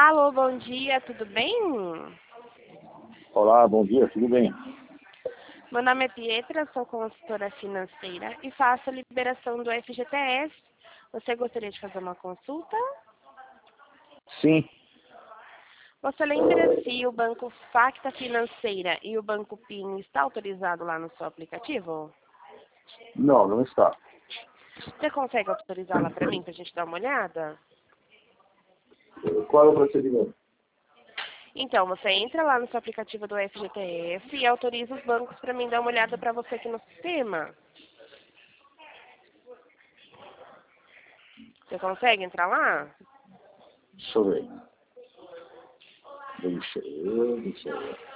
Alô, bom dia, tudo bem? Olá, bom dia, tudo bem? Meu nome é Pietra, sou consultora financeira e faço a liberação do FGTS. Você gostaria de fazer uma consulta? Sim. Você lembra se o Banco Facta Financeira e o Banco PIN está autorizado lá no seu aplicativo? Não, não está. Você consegue autorizar lá para mim, para a gente dar uma olhada? Qual é o procedimento? Então, você entra lá no seu aplicativo do FGTS e autoriza os bancos para mim dar uma olhada para você aqui no sistema. Você consegue entrar lá? Deixa eu ver. Deixa eu ver.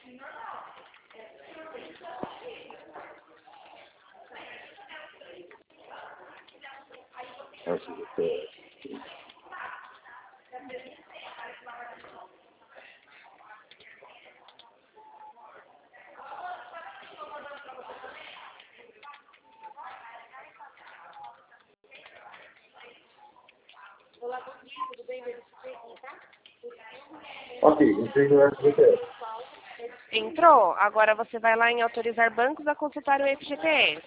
Ok, entrei no FGTS. Entrou? Agora você vai lá em autorizar bancos a consultar o FGTS.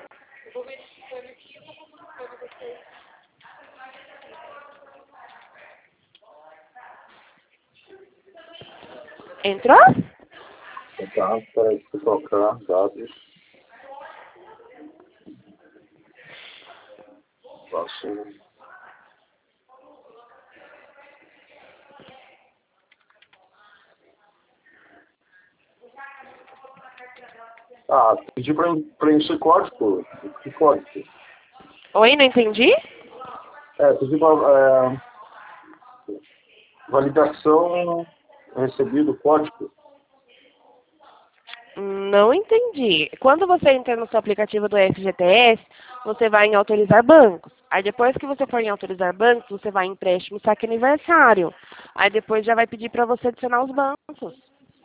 Entrou? Tá, para colocar dados. Passo. Pedi para preencher código. Que código? Oi, não entendi? Pedi para validação recebido código. Não entendi. Quando você entra no seu aplicativo do FGTS, você vai em autorizar bancos. Aí depois que você for em autorizar bancos, você vai em empréstimo saque aniversário. Aí depois já vai pedir para você adicionar os bancos.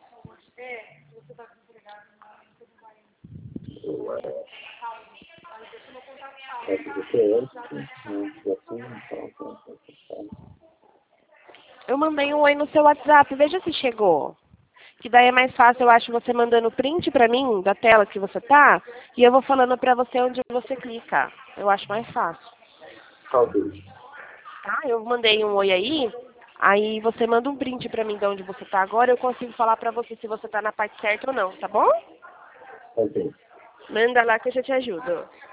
Eu mandei um oi no seu WhatsApp, veja se chegou. Que daí é mais fácil, eu acho, você mandando print pra mim da tela que você tá, e eu vou falando pra você onde você clica. Eu acho mais fácil. Talvez. Tá? Eu mandei um oi aí você manda um print pra mim de onde você tá agora, eu consigo falar pra você se você tá na parte certa ou não, tá bom? Ok. Manda lá que eu já te ajudo.